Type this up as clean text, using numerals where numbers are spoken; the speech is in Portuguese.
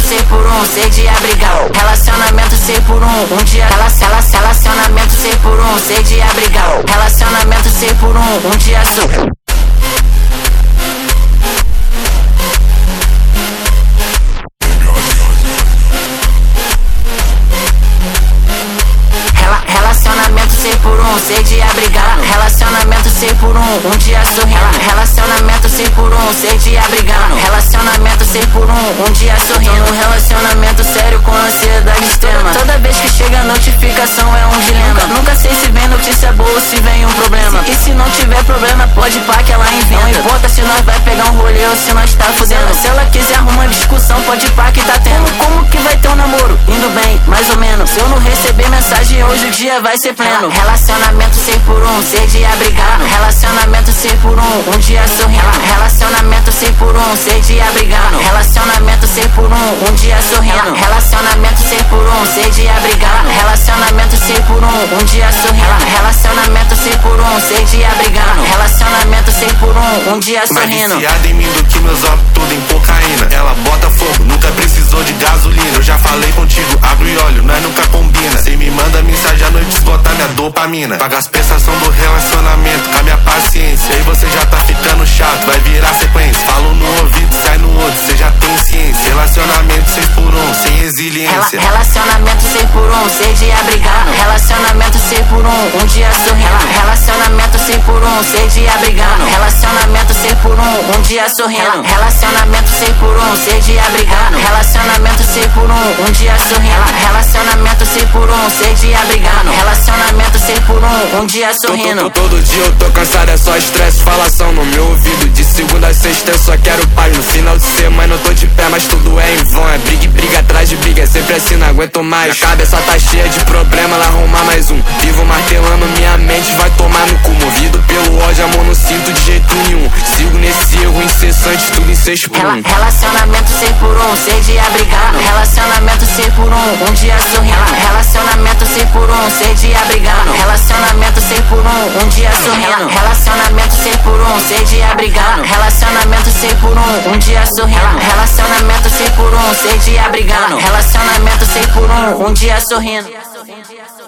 ser por um, ser de abrigar. Relacionamento ser por um dia relacionamento ser por um, ser de abrigar. Relacionamento ser por um dia só. Relacionamento ser por um, ser de abrigar. Relacionamento ser por um dia sorrindo. Relacionamento ser por um, ser de abrigar. Relacionamento ser por um dia sorrindo. Um relacionamento sério com ansiedade extrema. Toda vez que chega a notificação é um dilema. Nunca sei se vem notícia boa ou se vem um problema. E se não tiver problema, pode pá que ela inventa. Não importa se nós vai pegar um rolê ou se nós tá fudendo. Se ela quiser arrumar discussão, pode pá que tá tendo. Como que vai ter um namoro? Indo bem, mais ou menos. Se eu não receber mensagem hoje, o dia vai ser pleno. Relacionamento ser por um, ser de abrigar. Relacionamento ser por um dia sorrindo. Relacionamento ser por um, ser de abrigar. Relacionamento ser por um dia sorrindo. Relacionamento ser por um, ser de abrigar. Relacionamento ser por um dia sorrindo. Relacionamento ser por um, ser de abrigar. Relacionamento ser por um dia sorrindo. Mais viciada em mim do que meus óculos, tudo em cocaína. Ela bota fogo, nunca precisou de gasolina. Eu já falei contigo, abre o olho, nós nunca combina. Cê me manda mensagem à noite, esgotar minha dopamina. Paga as prestações do relacionamento com a minha paciência. Aí você já tá ficando chato, vai virar sequência. Falo no ouvido, sai no outro, cê já tem ciência. Relacionamento 6 por 1, sem resiliência. Relacionamento 6 por 1, ser de abrigar. Relacionamento 6 por 1 dia sorrindo. Relacionamento 6 por 1, ser de abrigar. Relacionamento 6 por 1 dia sorrindo. Relacionamento 6 por 1, ser de abrigar. Relacionamento 6 por 1 dia sorrindo. Relacionamento 6 por 1, ser de abrigar. Relacionamento 6 por 1 dia sorrindo. Todo dia eu tô cansado, é só estresse, falação no meu ouvido. De segunda a sexta eu só quero paz. No final de semana eu tô de pé, mas tudo é em vão. É briga e briga atrás de briga, é sempre assim, não aguento mais. Minha cabeça tá cheia de problema, ela arrumar mais um. Vivo martelando minha mente, vai tomar no cu. Movido pelo ódio, amor não sinto de jeito nenhum. Sigo nesse erro incessante, tudo em 6 por 1. Relacionamento 6 por 1, ser de abrigar. Relacionamento 6 por 1 dia sorrindo. Relacionamento 6 por 1, ser de abrigar. Relacionamento 6 por 1 dia sorrindo. Relacionamento 6 por 1, ser de abrigar. Relacionamento 6 por 1 dia sorrindo. Relacionamento 6 por 1, ser de abrigar. Relacionamento 6 por 1 dia sorrindo.